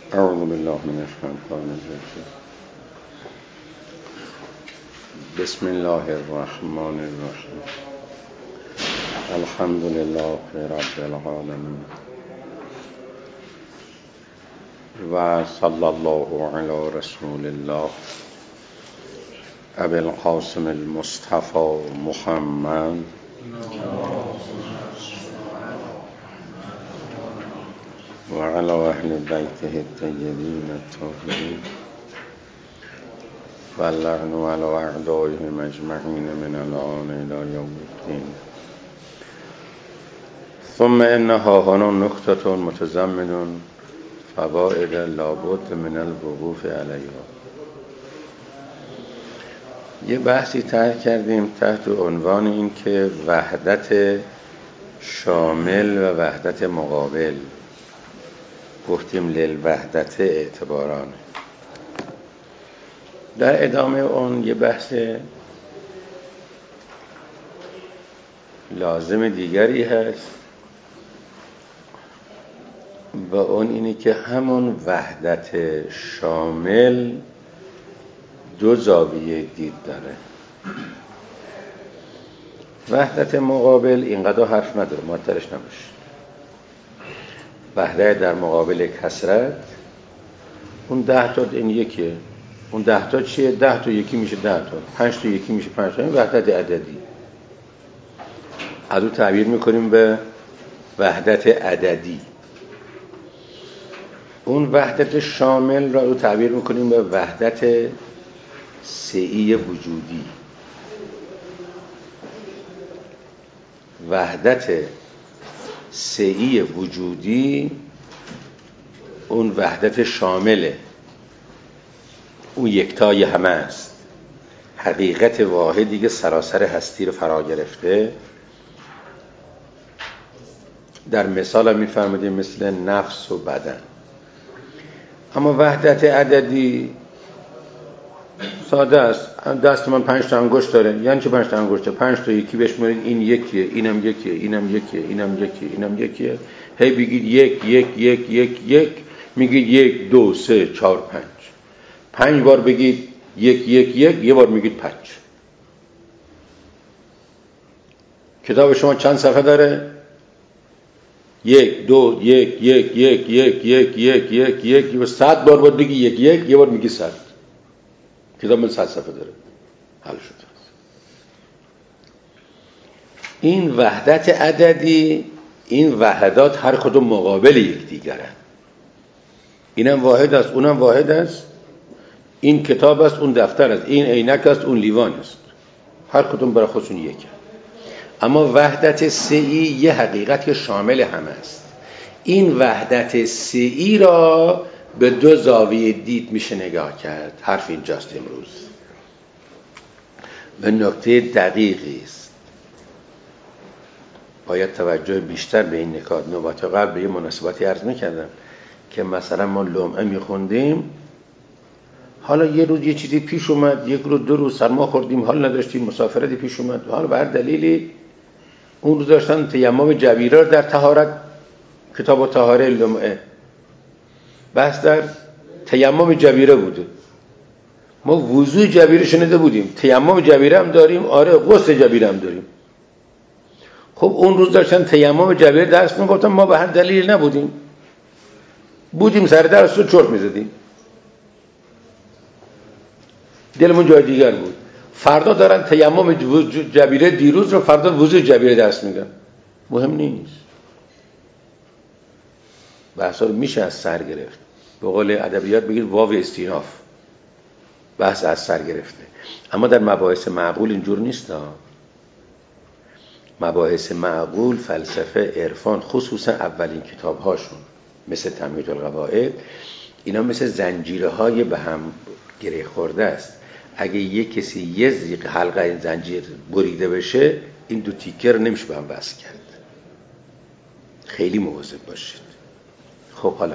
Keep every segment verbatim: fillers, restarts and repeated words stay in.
اعوذ بالله من الشیطان الرجیم. بسم الله الرحمن الرحیم. الحمد لله رب العالمین و صلی الله علی رسول الله ابی القاسم المصطفى محمد و علی اهل بیته الطیبین الطاهرین و اللعن علی اعدائهم اجمعین من الآن الی یوم الدین. ثم انها هنا نکته متضمن فوائد لابد من الوقوف علیها. یه بحثی طرح کردیم تحت عنوان این که وحدت شامل و وحدت مقابل، گفتیم للوحدت اعتباران. در ادامه اون یه بحث لازم دیگری هست و اون اینه که همون وحدت شامل دو زاویه دید داره. وحدت مقابل اینقدر حرف نداره، معطلش نباشه. وحدت در مقابل کثرت، اون ده تا این یکیه، اون ده تا چیه؟ ده تا یکی میشه ده تا، پنج تا یکی میشه پنج تا. این وحدت عددی. از اون تعبیر میکنیم به وحدت عددی. اون وحدت شامل را رو تعبیر میکنیم به وحدت سعی وجودی. وحدت سعی وجودی اون وحدت شامله، اون یکتای همه است. حقیقت واحدی که سراسر هستی رو فرا گرفته. در مثال هم می‌فرمودیم مثل نفس و بدن. اما وحدت عددی ساده است. دست من پنج تا انگشت داره، یعنی چه پنج تا انگشته؟ پنج تا یکی بشمارید، این یکیه، اینم یکیه، اینم یکیه، اینم یکیه، اینم یکیه. هی بگید یک یک یک یک یک، میگید یک دو سه چهار پنج. پنج بار بگید یک یک یک، یه بار میگید پنج. کتاب شما چند صفحه داره؟ یک دو یک یک یک یک یک یک یک یک یک. صد بار باید بگی یک یک، یه بار میگی صد. کتاب من صد صفحه داره. حل شد. این وحدت عددی، این وحدات هر کدوم مقابل یکدیگرن. اینم واحد است، اونم واحد است. این کتاب است، اون دفتر است. این عینک است، اون لیوان است. هر کدوم برای خودشون یکه. اما وحدت سعی یه حقیقت که شامل همه است. این وحدت سعی را به دو زاویه دید میشه نگاه کرد. حرف اینجاست امروز. به نکته دقیقی است. باید توجه بیشتر به این نکات. نوبت قبل به یه مناسبتی عرض میکردم که مثلا ما لمعه میخوندیم، حالا یه روز یه چیزی پیش اومد، یک روز دو روز سرما خوردیم، حال نداشتیم، مسافرتی پیش اومد، حالا به هر دلیلی اون روز داشتن تیمم جبیره در طهارت، کتاب و طهاره لمعه بحث در تیمم جبیره بوده. ما وضوء جبیره شنیده بودیم، تیمم جبیره هم داریم، آره غسل جبیره هم داریم. خب اون روز داشتن تیمم جبیره درس میگفتن، ما به هر دلیل نبودیم، بودیم سر درس رو چرت میزدیم، دلمون جای دیگر بود. فردا دارن تیمم جبیره دیروز رو، فردا وضوء جبیره درس میگن. مهم نیست. بحثا رو میشه از سر گرفت. به قول ادبیات بگید واو استیناف، بحث از سر گرفته. اما در مباحث معقول اینجور نیست ها. مباحث معقول، فلسفه، عرفان، خصوصا اولین کتاب هاشون مثل تمهید القواعد، اینا مثل زنجیره های به هم گره خورده است. اگه یک کسی یه زیق حلقه این زنجیر بریده بشه، این دو تیکه رو نمیشه به هم وصل کرد. خیلی مواظب باشید. خب حالا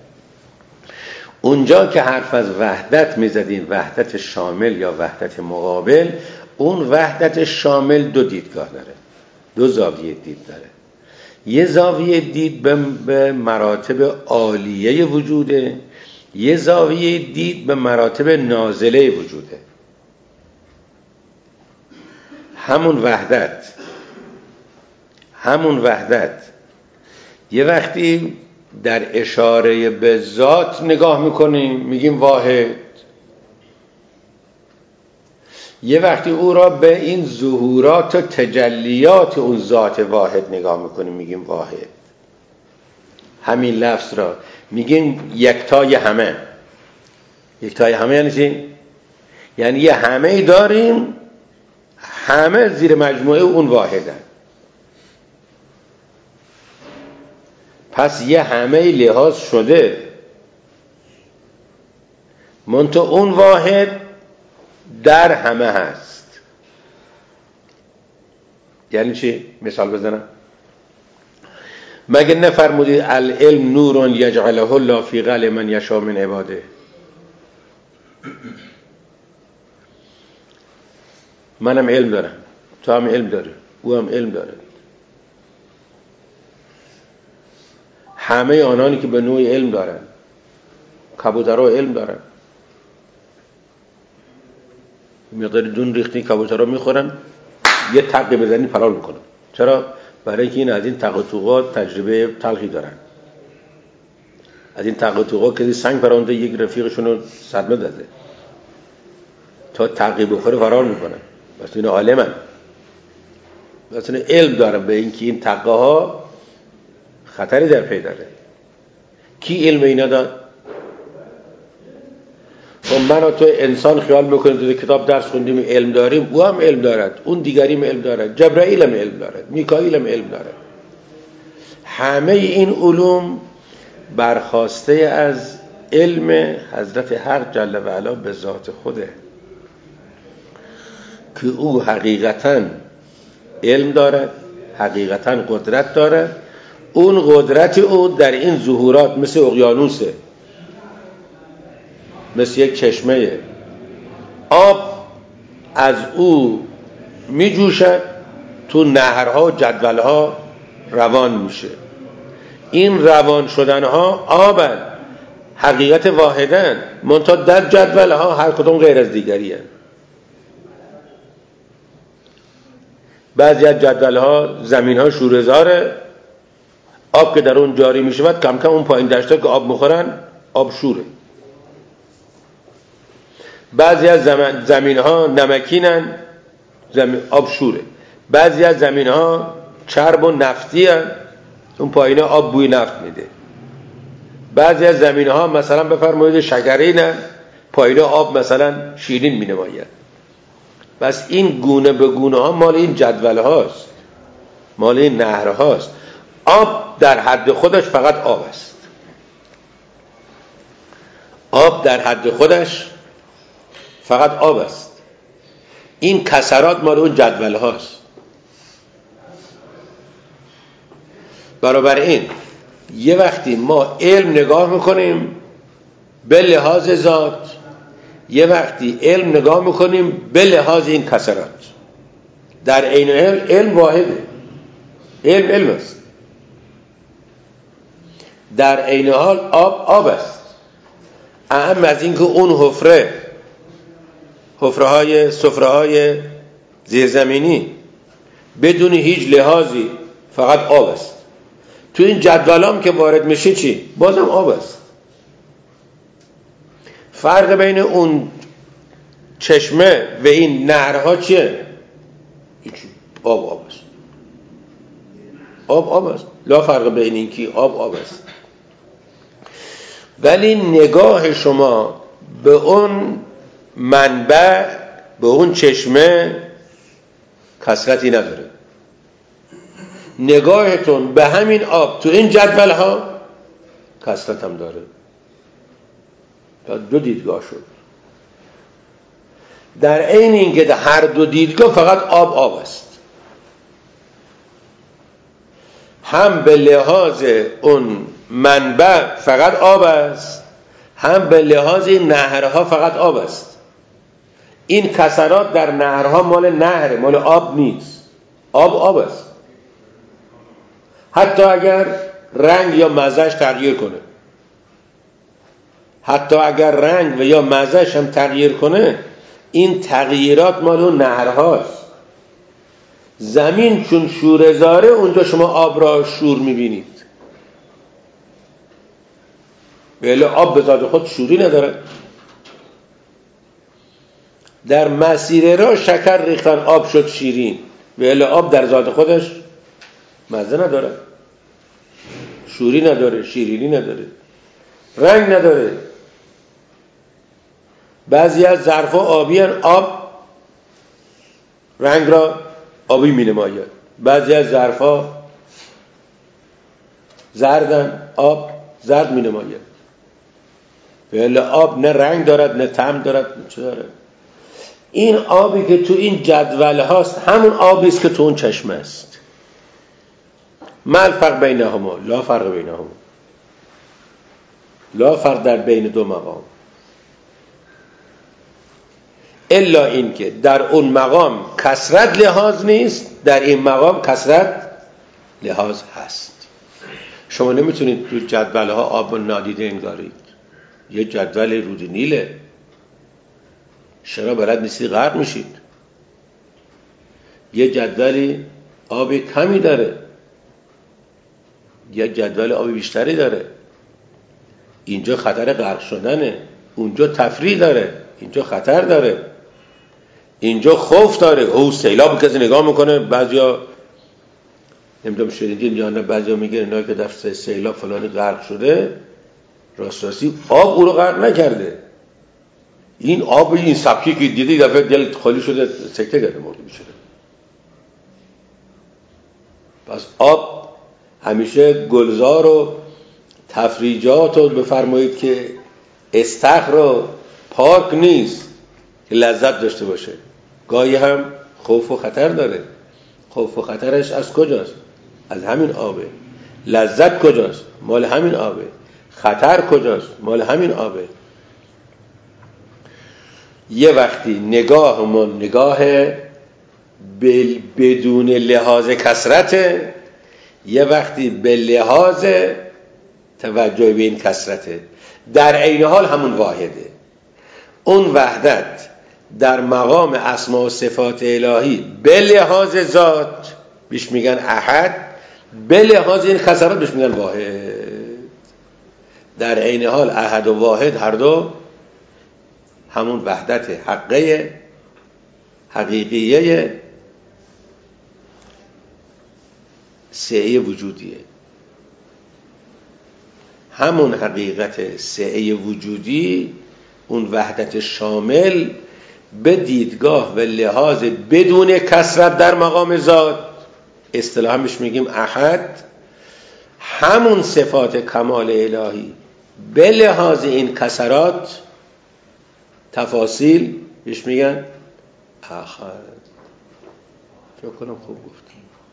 اونجا که حرف از وحدت میزدیم، وحدت شامل یا وحدت مقابل، اون وحدت شامل دو دیدگاه داره، دو زاویه دید داره. یه زاویه دید به مراتب عالیه وجوده، یه زاویه دید به مراتب نازله وجوده. همون وحدت همون وحدت یه وقتی در اشاره به ذات نگاه میکنیم میگیم واحد، یه وقتی او را به این ظهورات و تجلیات اون ذات واحد نگاه میکنیم میگیم واحد. همین لفظ را میگیم یکتای همه. یکتای همه یعنی چی؟ یعنی یه همه داریم، همه زیر مجموعه اون واحدن. پس یه همه لحاظ شده، منتها اون واحد در همه هست. یعنی چی؟ مثال بزنم. مگه نفرمودید العلم نور یجعله الله فی قلب من یشاء من عباده؟ منم علم دارم، تو هم علم داره، او هم علم داره. همه آنانی که به نوع علم دارن، کبوترها علم دارن، مقدار دون ریختی کبوترها میخورن، یه تقی بزنی فرار میکنن. چرا؟ برای اینکه این از این تق و توقات تجربه تلخی دارن. از این تق و توقات که سنگ پرونده یک رفیقشون رو صدمه داده، تا تقی بخوره فرار میکنن. بس این عالمن، بس این علم دارن به اینکه این تقه ها خطری در پی داره. کی علم اینا داد؟ و من و تو انسان خیال میکنیم تو کتاب درس خوندیم علم داریم، او هم علم دارد، اون دیگریم علم دارد، جبرائیل هم علم دارد، میکائیل هم علم دارد. همه این علوم برخواسته از علم حضرت حق جل و علا به ذات خوده که او حقیقتاً علم دارد، حقیقتاً قدرت دارد. اون قدرت او در این ظهورات مثل اقیانوسه، مثل یک چشمه. آب از او می جوشد، تو نهرها و جدولها روان میشه. این روان شدنها آبن، حقیقت واحدن، منتها در جدولها هر کدوم غیر از دیگری هن. بعضی از جدولها زمینها شوره‌زاره، آب که در اون جاری میشه بعد کم کم اون پایین دشتا که آب میخورن آب شوره. بعضی از زمین ها نمکینن، زمین آب شوره. بعضی از زمین ها چرب و نفتی هن، اون پایین آب بوی نفت میده. بعضی از زمین ها مثلا بفرمایید شکرینن، پایین آب مثلا شیرین می نماید. بس این گونه به گونه ها مال این جدول هاست، مال این نهر هاست. آب در حد خودش فقط آب است. آب در حد خودش فقط آب است. این کسرات مال اون جدول هاست. برابر این یه وقتی ما علم نگاه میکنیم به لحاظ ذات، یه وقتی علم نگاه میکنیم به لحاظ این کسرات. در عین علم علم واحده، علم علم است. در عین حال آب آب است. اهم از این که اون حفره حفره های سفره های زیرزمینی بدون هیچ لحاظی فقط آب است. تو این جدولام که وارد میشه چی؟ بازم آب است. فرق بین اون چشمه و این نهرها چیه؟ آب آب است. آب آب است. لا فرق بین این که آب آب است. ولی نگاه شما به اون منبع، به اون چشمه کثرتی نداره. نگاهتون به همین آب تو این جدول ها کثرت هم داره. تا دو دیدگاه شد. در عین اینکه در هر دو دیدگاه فقط آب آب است. هم به لحاظ اون منبع فقط آب است، هم به لحاظ این نهرها فقط آب است. این کسرات در نهرها مال نهر، مال آب نیست. آب آب است. حتی اگر رنگ یا مزهش تغییر کنه، حتی اگر رنگ و یا مزهش هم تغییر کنه، این تغییرات مال اون نهرهاست. زمین چون شوره‌زاره، اونجا شما آب را شور میبینید. ولی آب به ذات خود شوری نداره. در مسیر راه شکر ریختن آب شد شیرین، ولی آب در ذات خودش مزه نداره، شوری نداره، شیرینی نداره، رنگ نداره. بعضی از ظرفا آبی هن، آب رنگ را آبی می نماید. بعضی از ظرفا زردن، آب زرد می نماید. ولی آب نه رنگ دارد نه طعم دارد نه چه دارد. این آبی که تو این جدول هاست همون آبی است که تو اون چشمه است. ما الفرق بینهما؟ لا فرق بینهما، لا فرق در بین دو مقام، الا این که در اون مقام کثرت لحاظ نیست، در این مقام کثرت لحاظ هست. شما نمیتونید تو جدول ها آب نادیده انگارید. یه جدول رود نیله، چرا بلد نیستی غرق میشید. یه جدولی آب کمی داره، یه جدول آب بیشتری داره. اینجا خطر غرق شدنه، اونجا تفریح داره، اینجا خطر داره، اینجا خوف داره. او سیلاب کسی نگاه میکنه، بعضیا نمیدونم شنیدین یا نه، بعضیا میگه اینا که در سیلاب فلانی غرق شده، راست راستی آب او رو غرق نکرده. این آب این سبکی که دیدی دفعه دل خالی شده سکته کرده مرده میشه. پس آب همیشه گلزار و تفریجات رو بفرمایید که استخر رو پاک نیست که لذت داشته باشه. گاهی هم خوف و خطر داره. خوف و خطرش از کجاست؟ از همین آبه. لذت کجاست؟ مال همین آبه. خطر کجاست؟ مال همین آبه. یه وقتی نگاهمون نگاه بدون لحاظ کثرته، یه وقتی به لحاظ توجه به این کثرته. در عین حال همون واحده. اون وحدت در مقام اسما و صفات الهی به لحاظ ذات بیش میگن احد، به لحاظ این کثرات بیش میگن واحد. در عین حال احد و واحد هر دو همون وحدت حقیقیه حقیقیه سعی وجودیه. همون حقیقت سعی وجودی، اون وحدت شامل به دیدگاه و لحاظ بدون کثرت در مقام ذات، اصطلاحاً بهش میگیم احد، همون صفات کمال الهی به لحاظ این کثرات تفاصیل بهش میگن آخر. فکر کنم خوب گفتم.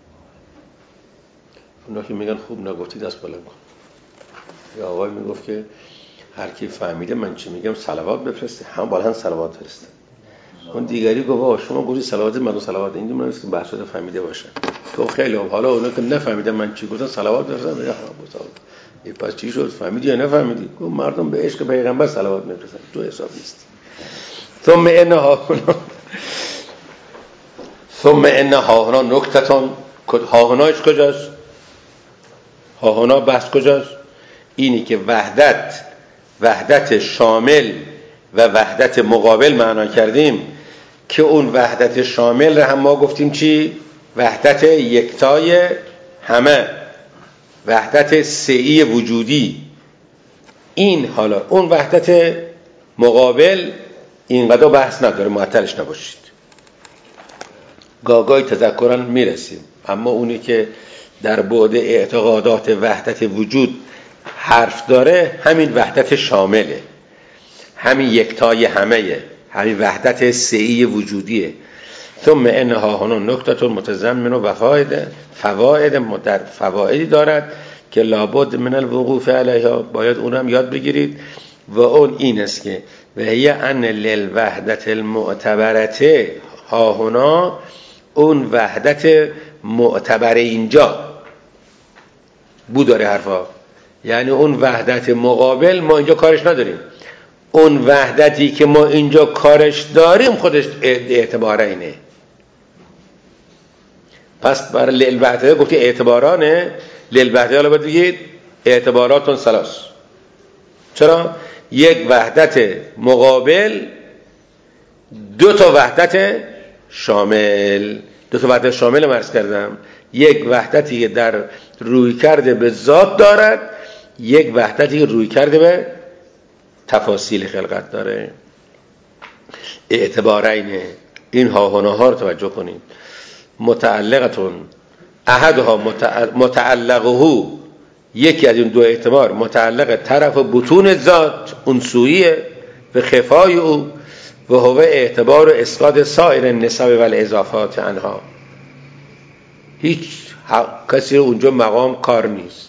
اونا که میگن خوب نگفتی دست بلند کن. یا آقای میگفت که هر کی فهمیده من چی میگم صلوات بفرسته، هم بالا هم صلوات فرسته. اون دیگری گفت آقا شما گوری صلوات من صلوات، این من نیست که بحث رو فهمیده باشه. تو خیلی خوب، حالا اونا که نفهمیدن من چی گفتم صلوات بفرستن، میگه ها این پس چی شد؟ فهمیدی یا نفهمیدی؟ گفت مردم به عشق پیغمبر صلوات میفرستن، تو حساب نیست. ثم ان ها هنا ثم ان ها هنا نکتتون. ها هناش کجاست؟ ها هنا بحث کجاست؟ اینی که وحدت وحدت شامل و وحدت مقابل معنا کردیم، که اون وحدت شامل رو هم ما گفتیم چی؟ وحدت یکتای همه، وحدت سعی وجودی. این حالا اون وحدت مقابل اینقدر بحث نداره، معطلش نباشید، گاگای تذکرن میرسیم. اما اونی که در بعد اعتقادات وحدت وجود حرف داره همین وحدت شامله، همین یکتای همه، همین وحدت سعی وجودیه. ثم انها هنا نکته متضمن و فواید فواید در فوایدی دارد که لابد من الوقوف علیها، باید اونم یاد بگیرید. و اون این است که و هی ان للوحدت المعتبرته ها هنا، اون وحدت معتبر اینجا بو داره حرفا. یعنی اون وحدت مقابل ما اینجا کارش نداریم، اون وحدتی که ما اینجا کارش داریم خودش اعتباره اینه. پس برای للوحدت گفتی اعتبارانه، للوحدت حالا باید بگید اعتباراتون ثلاث. چرا؟ یک وحدت مقابل، دو تا وحدت شامل. دو تا وحدت شامل مرز کردم، یک وحدتی که در روی کرده به ذات دارد، یک وحدتی که روی کرده به تفاصیل خلقت داره. اعتبارینه، این ها هنه ها رو توجه کنید. متعلقتون احدها متعلقه، یکی از این دو اعتبار متعلق طرف بطون ذات اون سویه به خفای او، و هو اعتبار و اسقاط سایر النسب و الاضافات عنها. هیچ کسی اونجا مقام کار نیست،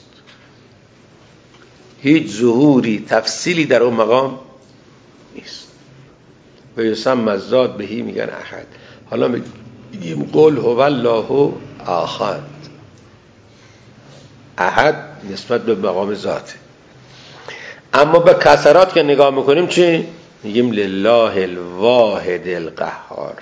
هیچ ظهوری تفصیلی در اون مقام نیست. و یسمى الذات بهی میگن احد. حالا میگیم قل هو الله احد. احد نسبت به مقام ذاته. اما به کسرات که نگاه میکنیم چی؟ میگیم لله الواحد القهار.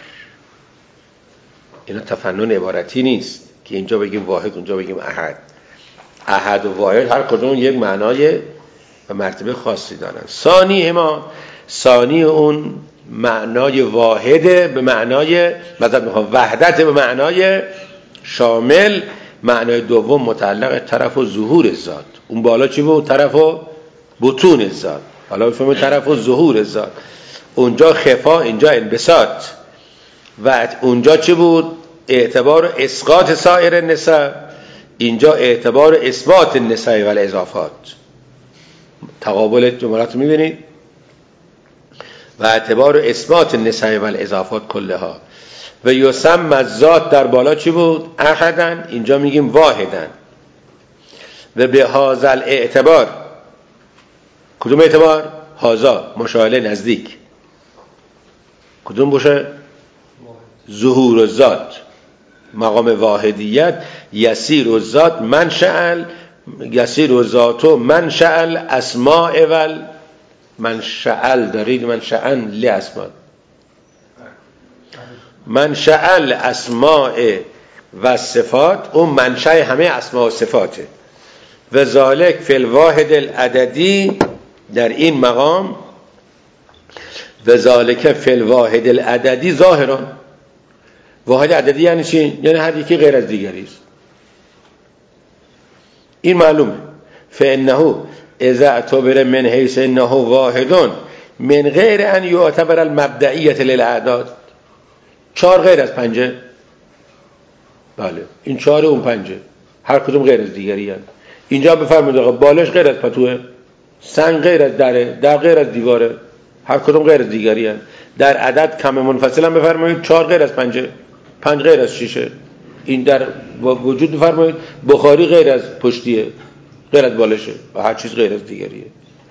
اینا تفنن عبارتی نیست که اینجا بگیم واحد اونجا بگیم احد. احد و واحد هر کدوم یک معنای و مرتبه خاصی دارن. ثانی ما، ثانی اون معنای واحده به معنای مثلا میخوام وحدت به معنای شامل. معنای دوم متعلق طرف و ظهور ذات. اون بالا چی بود؟ طرف و بطون ذات. حالا بفهمید طرف و ظهور ذات. اونجا خفا، اینجا انبساط. و اونجا چی بود؟ اعتبار و اسقاط سایر النسب، اینجا اعتبار و اثبات النسب و الاضافات. تقابل جملات میبینید؟ و اعتبار و اثبات النسب و الاضافات کلها. و یسمى الذات در بالا چی بود؟ احدن، اینجا میگیم واحدن. و به هذا الاعتبار، کدوم اعتبار؟ هذا مشاهله نزدیک. کدوم باشه؟ ظهور الذات، مقام واحدیت. یسیر الذات منشأ، یسیر الذات منشأ الاسماء و منشأ دارید منشأ لاسماء، منشأ الاسماء و صفات، اون منشأ همه اسماء و صفاته. و ذالک فی الواحد العددی، در این مقام و ذالک فی الواحد العددی ظاهران. واحد عددی یعنی چی؟ یعنی هر یکی غیر از دیگری است. این معلومه. فانه اذا اعتبر من حیث انه واحد من غیر ان یعتبر المبدئیه للاعداد. چهار غیر از پنجه. بله این چهار اون پنجه هر کدوم غیر از دیگری هست. اینجا بفرمایید آقا بالش غیر از پتوه، سنگ غیر از دره، در غیر از دیواره، هر کدوم غیر از دیگری هست. در عدد کم منفصل هم بفرمایید چهار غیر از پنجه، پنج غیر از شیشه. این در وجود بفرمایید بخاری غیر از پشتیه، غیر از بالشه و هر چیز غیر از دیگریه.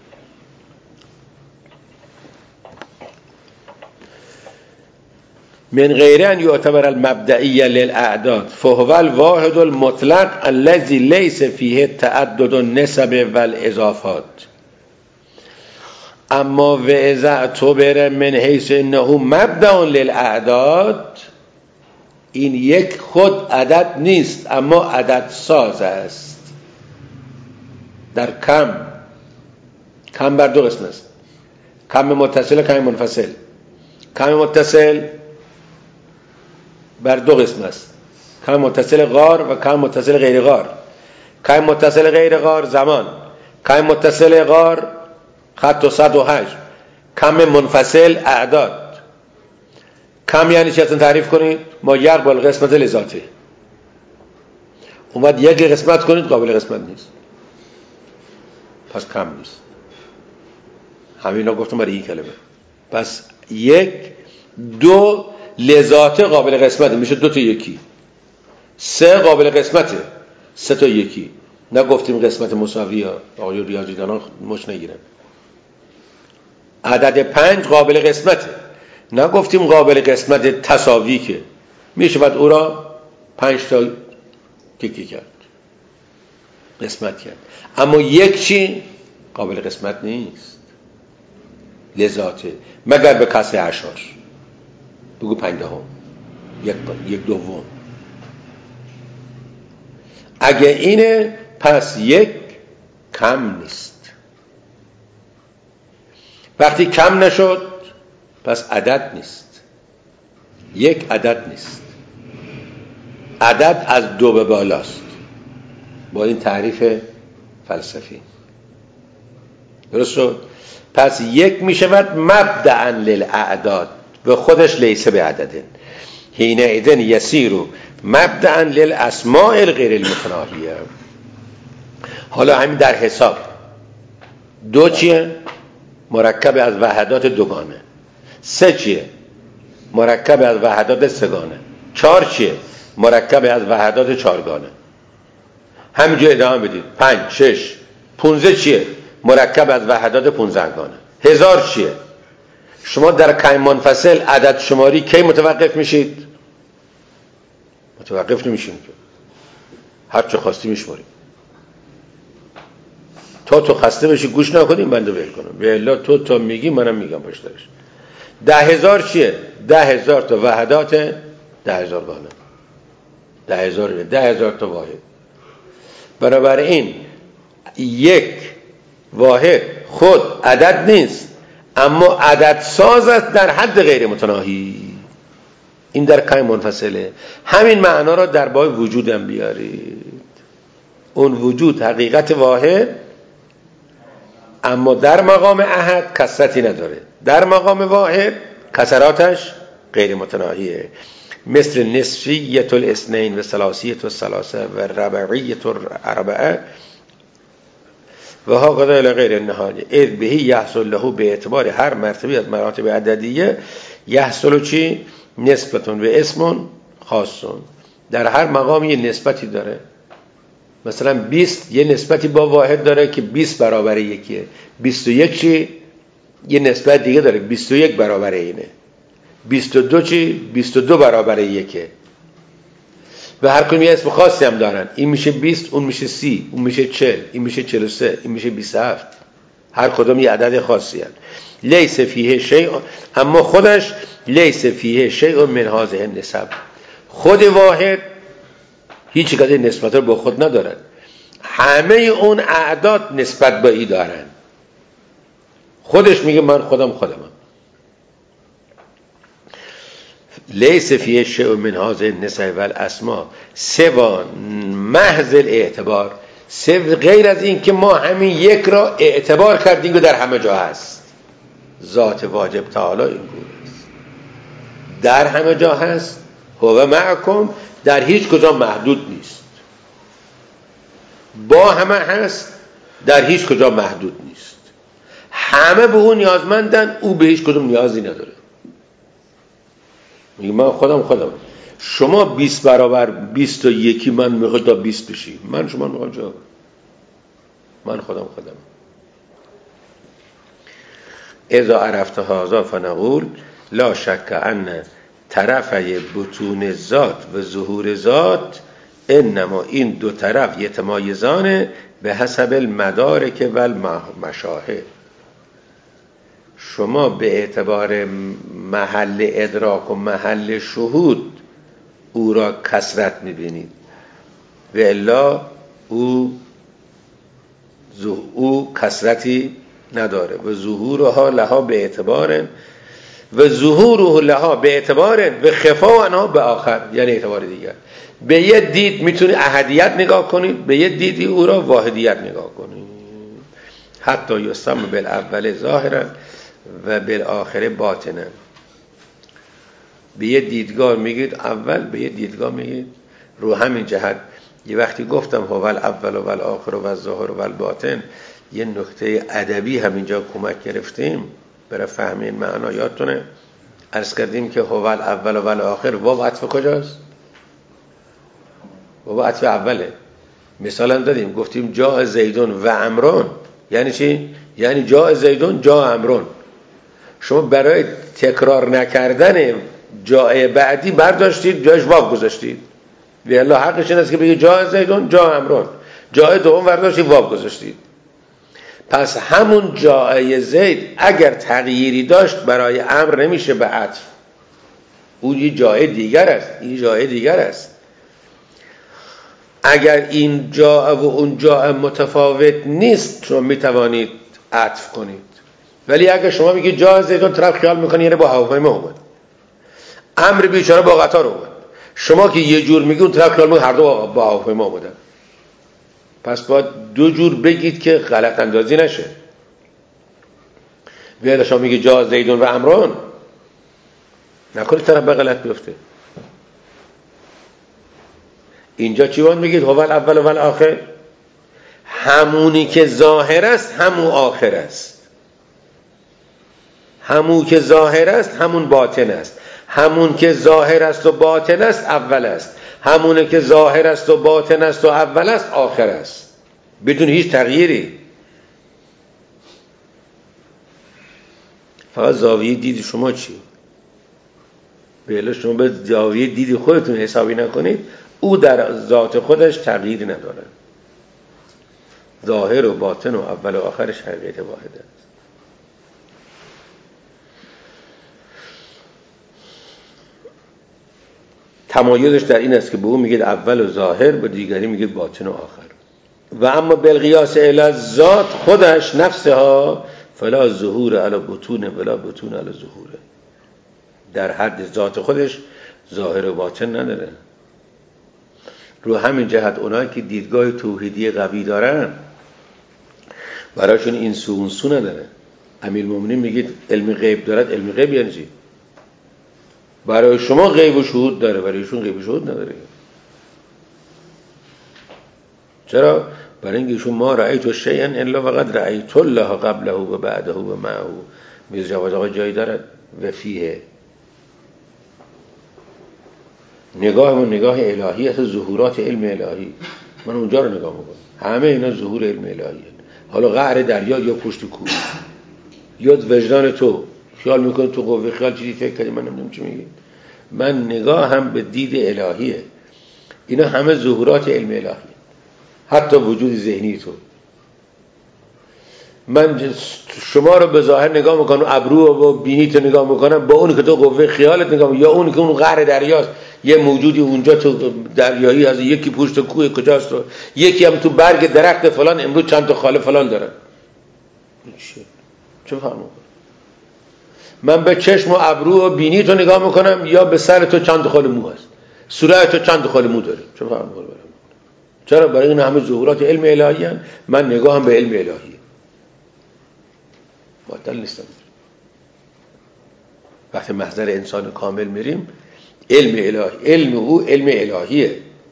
من غیر ان یعتبر المبدئیه للاعداد فهو الواحد المطلق الذي ليس فيه تعدد النسب والاضافات. اما و اذا اعتبر من حیث انه مبدأ للاعداد، این یک خود عدد نیست اما عدد ساز است. در کم، کم بر دو قسم است، کم متصل و کم منفصل. کم متصل بر دو قسم است، کم متصل غار و کم متصل غیر غار. کم متصل غیر غار زمان، کم متصل غار خط و صد و حجم، کم منفصل اعداد. کم یعنی چی؟ اصلا تعریف کنید. ما یقبل قسمت لذاته، اومد یک قسمت کنید قابل قسمت نیست، پس کم نیست. همینا گفتم برای این کلمه. پس یک، دو لذاته قابل قسمته، میشه دو تا یکی. سه قابل قسمته، سه تا یکی. نگفتیم قسمت مساوی ها، آقای ریاضیدانان مش نگیرن. عدد پنج قابل قسمته، نگفتیم قابل قسمت تساوی، که میشه بعد او را پنج تا تکی کرد. قسمت کرد. اما یک چی قابل قسمت نیست لذاته مگر به کسر اعشار. بگو پنجدهم، یک یک دوم. اگه اینه پس یک کم نیست. وقتی کم نشد پس عدد نیست. یک عدد نیست. عدد از دو به بالاست با این تعریف فلسفی. درست شد؟ پس یک می شود مبدأ للاعداد و خودش لیس به عددن. حین اذن یسیرو مبدأ للاسماء الغیر المتناهیه. حالا همین در حساب دو چیه؟ مرکب از وحدات دوگانه. سه چیه؟ مرکب از وحدات سگانه. چهار چیه؟ مرکب از وحدات چهارگانه. همینجور ادامه بدید. پنج، شش، پونزه چیه؟ مرکب از وحدات پونزهگانه. هزار چیه؟ شما در کم منفصل عدد شماری کی متوقف میشید؟ متوقف نمیشین که هر چه خواستی میشماری. تا تو خسته بشی گوش نکنیم بنده ول کنم. به الا تو تا میگی منم میگم پشترش. ده هزار چیه؟ ده هزار تا وحدات ده هزار گانه. ده هزار ده هزار تا واحد. بنابراین یک واحد خود عدد نیست اما عدد ساز است در حد غیر متناهی. این در کم منفصله. همین معنا را در باب وجودم بیارید. اون وجود حقیقت واحد اما در مقام احد کثرتی نداره. در مقام واحد کثراتش غیر متناهیه. مثل نصفیت الاثنین و ثلاثیت الثلاثه و ربعیت الاربعه و ها قضا الی غیر النهایه. اذ بهی یحصل له به اعتبار هر مرتبه از مراتب عددیه یحصل چی؟ نسبتون و اسمون خاصون. در هر مقام یه نسبتی داره. مثلا بیست یه نسبتی با واحد داره که بیست برابر یکیه. بیست و یک چی؟ یه نسبت دیگه داره. بیست و یک برابر اینه. بیست و دو چی؟ بیست و دو برابر یکه. و هر کدوم یه اسم خاصی هم دارن. این میشه بیست، اون میشه سی، اون میشه چهل، این میشه چهل و سه، این میشه بیست و هفت. هر کدوم یه عدد خاصی هست. لیس فیه شیء، اما خودش لیس فیه شیء من هذه النسب. خود واحد هیچ کدوم نسبت رو با خود ندارن. همه اون اعداد نسبت به ای دارن. خودش میگه من خودم خودمم. لیس فیه شیء من هذه النسب والاسماء سوا محض الاعتبار. غیر از این که ما همین یک را اعتبار کردیم که در همه جا هست. ذات واجب تعالی این گونه است. در همه جا هست. هو معکم، در هیچ کجا محدود نیست. با همه هست، در هیچ کجا محدود نیست. همه به او نیازمندن، او به هیچ کدوم نیازی نداره. میگه من خودم خودم. شما بیست برابر بیست و یکی من میخواد تا بیست بشی. من شما میخوام جا. من خودم خودم. اذا عرفت هذا فنقول لا شک ان طرفی بطون ذات و ظهور ذات انما این دو طرف یتمایزانه به حسب المدارک و المشاهد. شما به اعتبار محل ادراک و محل شهود او را کثرت میبینید و الا او او کثرتی نداره. و ظهورها لها به اعتبار و ظهوره لها به اعتبار و خفا آنها به آخر، یعنی اعتبار دیگر. به یه دید میتونی احدیت نگاه کنید، به یه دیدی او را واحدیت نگاه کنید. حتی یسمى بالاول ظاهرا و بالآخر باطنا. به یه دیدگاه میگید اول، به یه دیدگاه میگید. رو همین جهت یه وقتی گفتم هو الاول و الآخر و الظاهر و الباطن، یه نکته ادبی همینجا کمک گرفتیم برای فهم این معنا. یادتونه عرض کردیم که هو الاول و الآخر واو عطف کجاست؟ واو عطف اوله. مثال هم دادیم، گفتیم جاء زیدون و عمرون. یعنی چی؟ یعنی جاء زیدون جاء عمرون. شما برای تکرار نکردن جاء بعدی برداشتید جایش واو گذاشتید. والله حقش این است که بگید جاء زیدون جاء عمرون. جای دوم ورداشتید واو گذاشتید. پس همون جای زید اگر تغییری داشت برای امر نمیشه به عطف، اون یه جای دیگر است، این جای دیگر است. اگر این جا و اون جا متفاوت نیست شما میتوانید عطف کنید. ولی اگر شما میگید جا زیدون، طرف خیال میکنه یعنی با هواپیما اومد، امر بیچاره با قطار اومد. شما که یه جور میگید، اون طرف خیال میکنه هر دو با هواپیما اومدن. پس باید دو جور بگید که غلط اندازی نشه. بیاید شما میگید جا زیدون و امران، نکنید طرف به غلط بیفته. اینجا چی باید میگید؟ هو الاول و الاخر، همونی که ظاهر است همون آخر است، همون که ظاهر است همون باطن است، همون که ظاهر است و باطن است اول است، همونه که ظاهر است و باطن است و اول است آخر است، بدون هیچ تغییری. فقط زاویه دید شما چی؟ بله شما به زاویه دید خودتون حسابی نکنید، او در ذات خودش تغییری نداره. ظاهر و باطن و اول و آخرش حقیقت واحد است. تمایزش در این است که به او میگید اول و ظاهر، به دیگری میگید باطن و آخر. و اما بالقیاس الی ذات خودش نفسها فلا ظهور علی بطون ولا بطون علی ظهور، در حد ذات خودش ظاهر و باطن نداره. رو همین جهت اونایی که دیدگاه توحیدی قوی دارن برایشون این سو اون سو نداره. امیرالمومنین میگید علم غیب دارد، علم غیب یعنی چی؟ برای شما غیب و شهود داره، برای ایشون غیب و شهود نداره. چرا؟ برای اینکه ایشون ما رأیت شیئا الا وقد رأیت الله قبله و بعده و معه. میز جواز آقا جایی دارد و فیه. نگاه من نگاه الهی است، ظهورات علم الهی. من اونجا رو نگاه میکنم، همه اینا ظهور علم الهیه. حالا قعر دریا یا پشت کوه یا وجدان تو خیال میکنه تو قوه خیال چیزی فکر کردی، من نمیدونم چی میگی. من نگاه هم به دید الهیه. اینا همه ظهورات علم الهیه، حتی وجود ذهنی تو. من شما رو به ظاهر نگاه میکنم، ابرو و بینی تو نگاه میکنم، با اون که تو قوه خیالت نگاه میکنم، یا اون که اون قعر دریاست، یه موجودی اونجا تو دریایی از یکی پشت کوه کجاست، یکی هم تو برگ درخت فلان امروز چند تا خاله فلان داره. چه چه فهم میکنم؟ من به چشم و ابرو و بینی تو نگاه میکنم، یا به سر تو چند تا خاله مو هست، صورت تو چند تا خاله مو داره. چه فهم میکنم؟ چرا؟ برای این همه ظهورات علم الهی هستند. من نگاهم به علم الهی باطل نیستم. وقتی محضر انسان کامل میریم، علم الهی، علم او علم الهیه.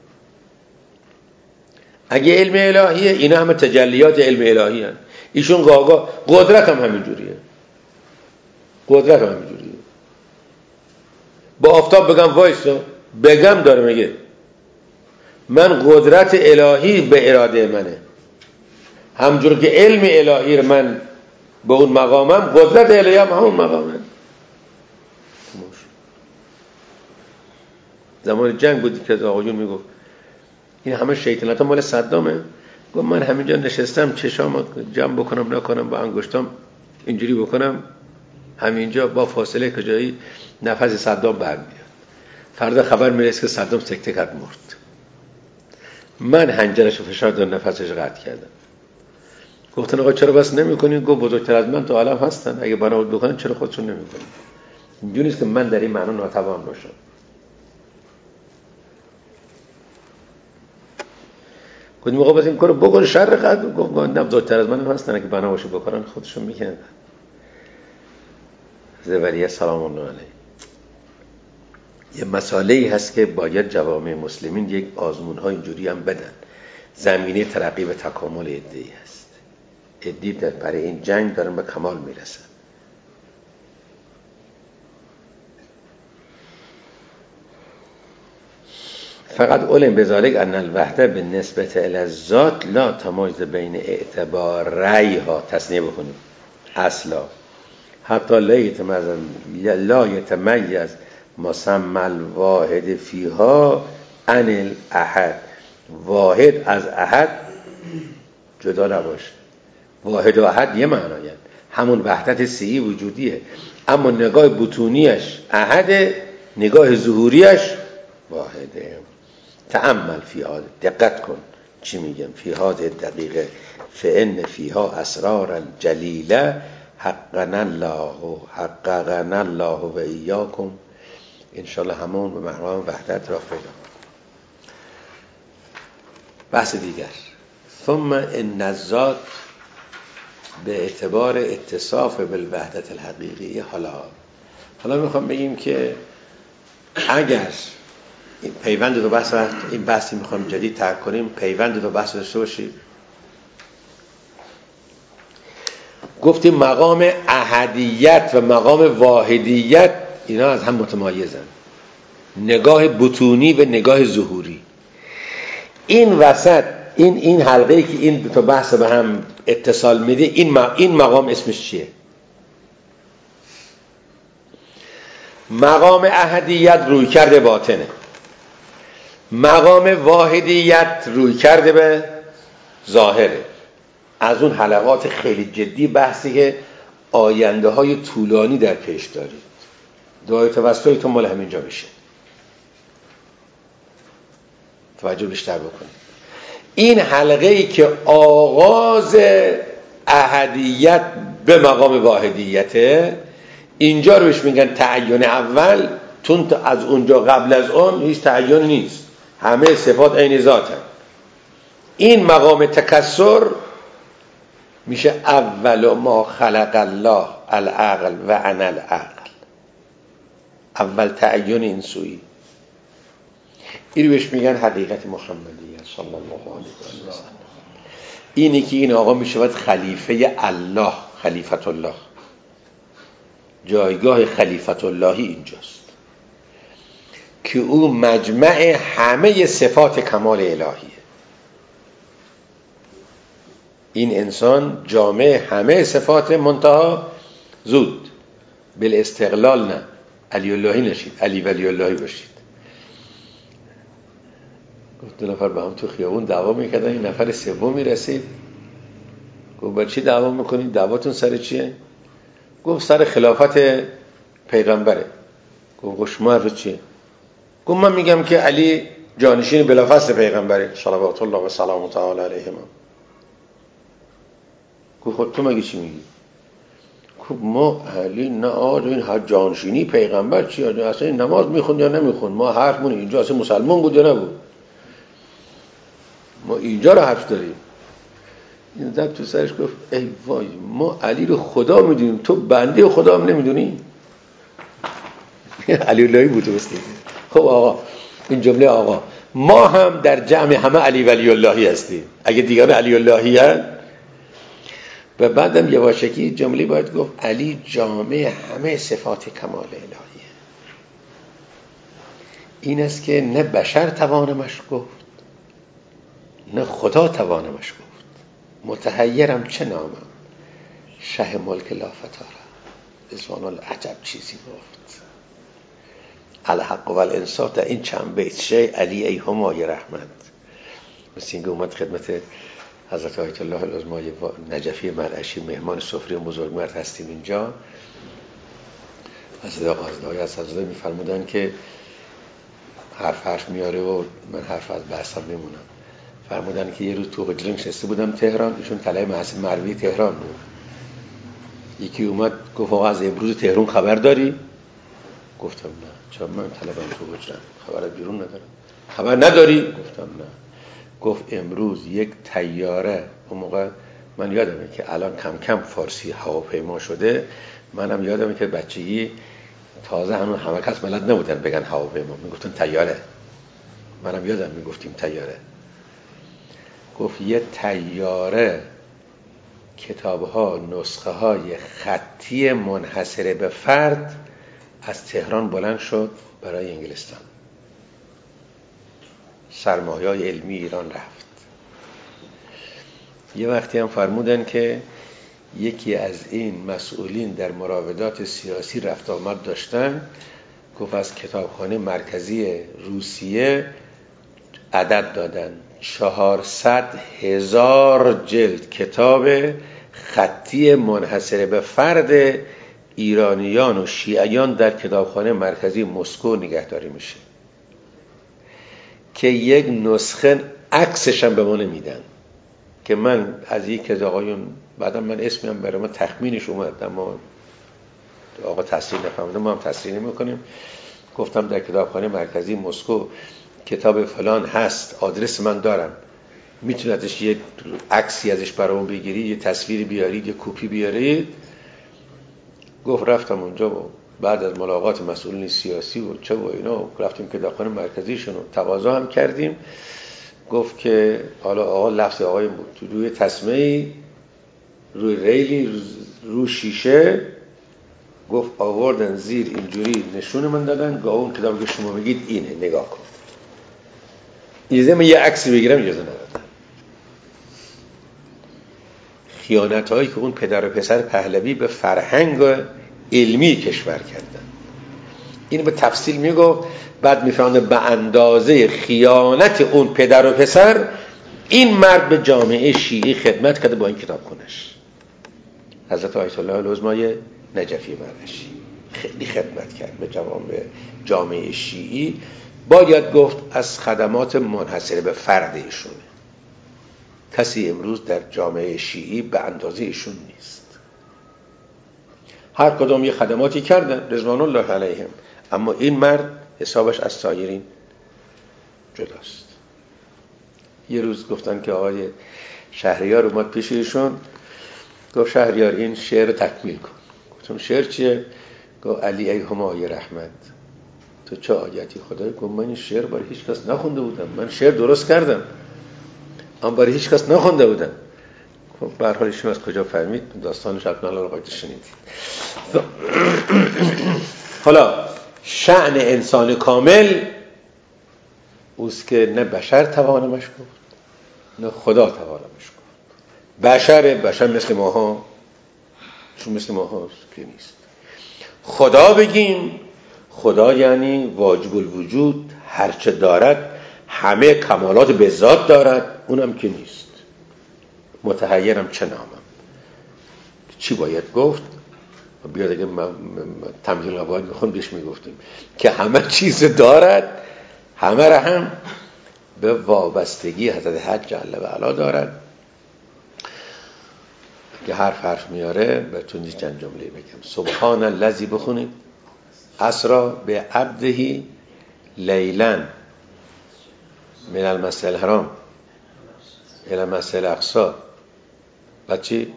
اگه علم الهیه، اینا همه تجلیات علم الهی هستند. ایشون گاگا قدرت هم همین جوریه، قدرت هم همین جوریه. با آفتاب بگم وایسا، بگم داره میگه من قدرت الهی به اراده منه. همجور که علم الهی من به اون مقامم، قدرت الهی هم همون مقامه. زمان جنگ بودی که از آقایون میگفت این همه شیطنت ها مال صدامه. گفت من همینجا نشستم چشام جمع بکنم نکنم، با انگشتام اینجوری بکنم، همینجا با فاصله کجایی نفس صدام برمیاد. فردا خبر میرسه که صدام سکته کرد مرد. من حنجرش فشار دادم، نفسش قطع کردم. گفتن آقا چرا بس نمی‌کنین؟ گفت بزرگتر از من تو عالم هستن، اگه بنا بکنن چرا خودشون نمی‌کنن؟ اینجوری نیست که من در این معنا ناتوان باشم. گفتم آقا بس این کارو بکن، شر قد. گفت نه بزرگتر از من هستن، اگه بنا باشه بکنن خودشون میکنن. زوریه سلام الله علیه. یه مسئله‌ای هست که باید جوامع مسلمین یک آزمون‌ها اینجوری هم بدن. زمینه ترقی و تکامل عده‌ای هست. عده‌ای در برای این جنگ دارن به کمال میرسن. فقط علم بذالک ان الوحده به نسبت الذات لا تمایز بین اعتبارایها، تصنیه بکنیم اصلا، حتی لا یتمیز لا یتمیز مسمى الواحد فیها عن الاحد. واحد از احد جدا نباشه. واحد و احد یه معنایه، همون وحدت سیی وجودیه، اما نگاه بطونیش احد، نگاه ظهوریش واحده. تأمل فیها، دقت کن چی میگم، فیها دقیقه، فإن فیها اسرارا جلیله حقنا الله حققنا الله و ایاکم. انشالله همون به مقام وحدت را پیدا. بحث دیگر، ثم ان الذات به اعتبار اتصاف بالوحدت الحقیقی. حالا حالا میخوام بگیم که اگر این پیوند دو بحث این بحثی میخوام جدید ترک کنیم، پیوند دو بحث داشته باشید. گفتیم مقام احدیت و مقام واحدیت اینا از هم متمایزن، نگاه بطونی و نگاه ظهوری. این وسط این این حلقه‌ای که این دو تا بحث به هم اتصال میده، این این مقام اسمش چیه؟ مقام احدیت روی کرده باطنه، مقام واحدیت روی کرده به ظاهره. از اون حلقات خیلی جدی بحثی که آینده های طولانی در پیش دارید، دعای توسلی تو مال همینجا بشه، توجه بیشتر بکنید. این حلقه ای که آغاز احدیت به مقام واحدیته، اینجا رو بهش میگن تعین اول، چون از اونجا قبل از اون هیچ تعین نیست، همه صفات عین ذاتن. این مقام تکسر میشه اول ما خلق الله العقل و انا العقل، اول تعین این سویی. اینو بهش میگن حقیقت محمدیه صلی الله علیه و سلم. اینی که این آقا میشود خلیفه الله، خلیفت الله، جایگاه خلیفت اللهی اینجاست که او مجمع همه صفات کمال الهیه. این انسان جامع همه صفات، منتها زود بالاستقلال نه، علی اللهی نشید، علی ولی اللهی باشید. گفت دو نفر با هم تو خیابون دعوا میکردن، این نفر سومی رسید گفت با چی دعوا میکنید؟ دعواتون سر چیه؟ گفت سر خلافت پیغمبره. گفت شما حرف چیه؟ گفت من میگم که علی جانشین بلافاصله پیغمبره صلوات الله و سلام تعالی علیه. گفت خود تو مگه چی میگی؟ گفت ما علی نه آره این هر جانشینی پیغمبر چی؟ اصلا این نماز میخوند یا نمیخوند؟ ما حرفمون اینجا اصلا مسلمان بود یا نبود؟ ما اینجا رو حرف داریم. این زد تو سرش گفت ای وای، ما علی رو خدا میدونیم، تو بنده خدا هم نمیدونی؟ علی اللهی بود بسید. خب آقا، این جمله آقا، ما هم در جمع همه علی ولی اللهی هستیم، اگه دیگران علی اللهی هست. و بعدم یواشکی جمله باید گفت علی جامع همه صفات کمال الهیه. این است که نه بشر توانمش گفت نه خدا توانمش گفت. متحیرم چه نامم، شه ملک لافتاره، رضوان العجب چیزی گفت. الحق و الانصاف در این چند بیت شه علی ای همای رحمت. مثل اینکه اومد خدمت حضرت آیت الله العظمای نجفی مرعشی، مهمان سفره بزرگوار هستیم اینجا. حضرت آقای از حضرت میفرمودن که حرف حرف میاره و من حرف از بحثم میمونم. فرمودن که یه روز تو حجره نشسته بودم تهران، ایشون طلای محسن مروی تهران بود. یکی اومد گفت آقا از امروز تهران خبر داری؟ گفتم نه. چرا من طلبم تو حجره، خبر بیرون ندارم. خبر نداری؟ گفتم نه. گفت امروز یک طیاره، اون موقع من یادمه که الان کم کم فارسی هواپیما شده، منم یادمه که بچگی تازه هنوز همه کس بلد نبودن بگن هواپیما، میگفتن طیاره. منم یادم میگفتیم طیاره. گفت یه طیاره کتاب‌ها، نسخه های خطی منحصر به فرد از تهران بلند شد برای انگلستان. سرمایه‌های علمی ایران رفت. یه وقتی هم فرمودن که یکی از این مسئولین در مراودات سیاسی رفت آمد داشتن، گفت از کتابخانه مرکزی روسیه عدد دادن چهارصد هزار جلد کتاب خطی منحصر به فرد ایرانیان و شیعیان در کتابخانه مرکزی مسکو نگهداری میشه که یک نسخه عکسش هم به ما نمیدن، که من از یک از آقایون بعدا من اسمی هم برای ما تخمینش اومد، اما آقا تصریح نفهمیدم، ما هم تصریح نمی‌کنیم. گفتم در کتابخانه مرکزی مسکو کتاب فلان هست، آدرس من دارم، میتونیدش یه عکسی ازش برامون بگیرید، یه تصویری بیارید، یه کپی بیارید. گفت رفتم اونجا و بعد از ملاقات مسئولین سیاسی و چه و اینا رفتیم کتابخانه مرکزیشون و تقاضا هم کردیم. گفت که حالا آقا لفظ آقای بود تو روی تسمه‌ای روی ریلی رو شیشه، گفت آوردن زیر اینجوری نشون من دادن، گفت اون کتابی که شما میگید اینه، نگاه کن. ایزه من یه عکسی بگیرم اجازه ندادن. خیانت هایی که اون پدر و پسر پهلوی به فرهنگ و علمی کشور کردن، اینو به تفصیل میگفت. بعد میفهمه به اندازه خیانت اون پدر و پسر این مرد به جامعه شیعی خدمت کرده با این کتاب خونش. حضرت آیت الله العظمای نجفی مرشی خیلی خدمت کرد به جامعه جامعه شیعی. باید گفت از خدمات منحصر به فرد ایشونه. کسی امروز در جامعه شیعی به اندازه ایشون نیست. هر کدام یه خدماتی کردن رضوان الله علیهم، اما این مرد حسابش از سایرین جداست. یه روز گفتن که آقای شهریار اومد پیش ایشون، گفت شهریار این شعر تکمیل کن. گفتم شعر چیه؟ گفت علی ای همای رحمت تو چه آیتی خدای. گفت من این شعر برای هیچ کس نخونده بودم، من شعر درست کردم اما برای هیچ کس نخونده بودم. خب به هر حال ایشون از کجا فهمید؟ داستانش حتما الان قاعده شنیدید. حالا شأن انسان کامل اوست که نه بشر توانمش گفت نه خدا توانمش گفت. بشر بشر مثل ماها، چون مثل ماها که نیست. خدا بگیم، خدا یعنی واجب الوجود، هرچه دارد همه کمالات به ذات دارد، اونم که نیست. متحیرم چه نامم، چی باید گفت؟ بیاد اگه تمثیل قواعد میخوام بیش میگفتیم که همه چیز دارد، همه را هم به وابستگی حضرت حق جل و علا دارد. که حرف حرف میاره بهتون نیست چند جمله بگم. سبحان الذی بخونید اسرا به عبده لیلا من المسجد الحرام الى المسجد الاقصی. بعد چی؟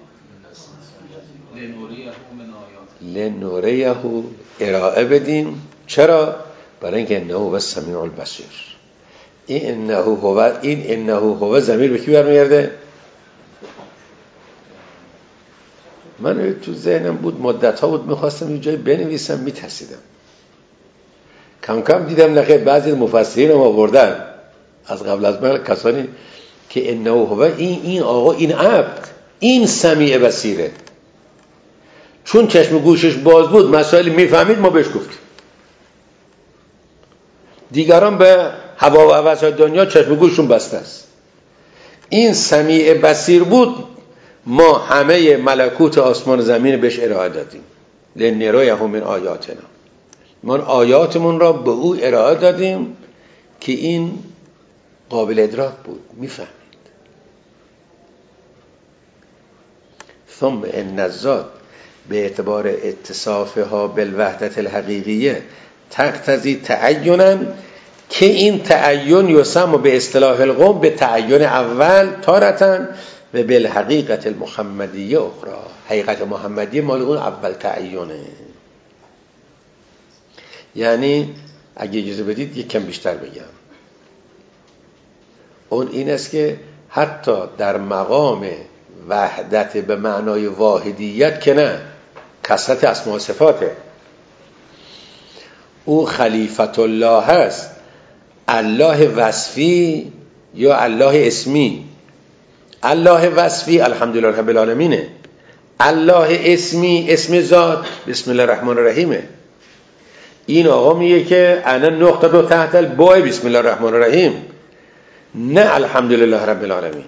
لنوریه ارائه بدیم. چرا؟ برای اینکه انه هو السمیع البصیر. این انه هو این انه هو ضمیر به کی برمیگرده؟ من تو ذهنم بود مدت ها بود میخواستم یه جایی بنویسم، میترسیدم. کم کم دیدم نخیر بعضی مفسرین هم آوردن از قبل از من کسانی که انه هو این این آقا این عبد این سمیع بصیره، چون چشم گوشش باز بود مسائل میفهمید ما بهش گفتیم. دیگران به هوا و هوس‌های دنیا چشم گوششون بسته است. این سمیع بصیر بود، ما همه ملکوت آسمان و زمین بهش ارائه دادیم. لنریه من آیاتنا، ما آیاتمون را به او ارائه دادیم که این قابل ادراک بود، میفهمید. ثم ان الذات به اعتبار اتصافها بالوحدت الحقیقیه تقتضی تعینا، که این تعین یسمى به اصطلاح القوم به تعین اول تارتن و بالحقیقت المحمدیه اخرى. حقیقت محمدیه مال اون اول تعینه. یعنی اگه اجازه بدید یک کم بیشتر بگم، اون این است که حتی در مقام وحدت به معنای واحدیت که نه، کثرت اسماء و صفاته، او خلیفت الله هست. الله وصفی یا الله اسمی. الله وصفی الحمدلله رب العالمینه، الله اسمی اسم ذات بسم الله الرحمن الرحیمه. این آقا میگه که انا نقطه دو تحت البای بسم الله الرحمن الرحیم. نه الحمدلله رب العالمین.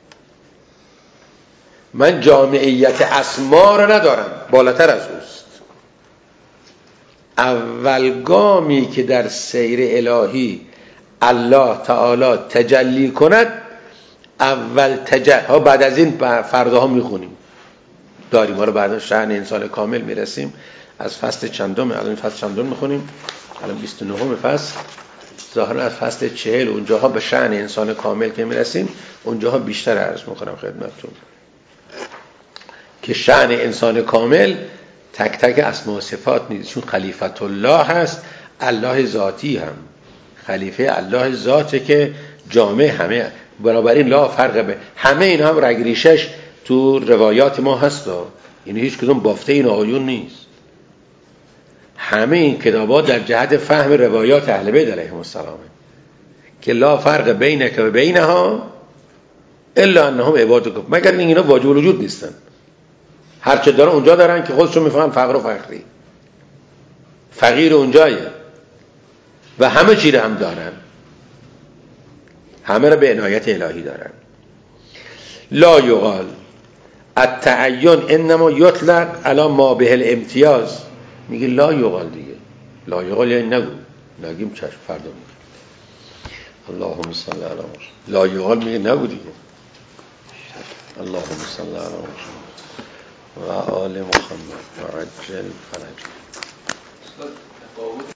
من جامعیت اسما رو ندارم، بالاتر از اوست. اول گامی که در سیر الهی الله تعالی تجلی کند، اول تجلی ها، بعد از این فرداها میخونیم داریم، ما رو بعد شأن انسان کامل میرسیم. از فصل چندم، الان فصل چندم میخونیم، الان بیست و نهم فصل، ظاهرا از فصل چهل اونجاها به شأن انسان کامل که میرسیم، اونجاها بیشتر عرض میکنم خدمتتون که شأن انسان کامل تک تک اسما و صفات نیست، چون خلیفت الله هست، الله ذاتی هم خلیفه الله ذاته که جامع همه، بنابراین لا فرق به همه این هم رگریشش تو روایات ما هست، یعنی هیچ کدوم بافته این آیون نیست. همه این کتابات در جهت فهم روایات اهل بیت علیهم السلام که لا فرق بینک و بینها الا انهم عبادک، مگر این اینا واجب الوجود نیستن، هرچه دارن اونجا دارن که خودشون میفهمن فقر و فقری، فقیر اونجایه و همه چی رو هم دارن، همه رو به عنایت الهی دارن. لا یقال التعین انما یطلق علی ما به الامتیاز، میگه لا یقال دیگه، لا یقال یعنی نگو، نگیم چشم فردا میگه اللهم صل علی محمد، لا یقال میگه نگو دیگه، اللهم صل علی محمد و آل محمد و عجل فرج.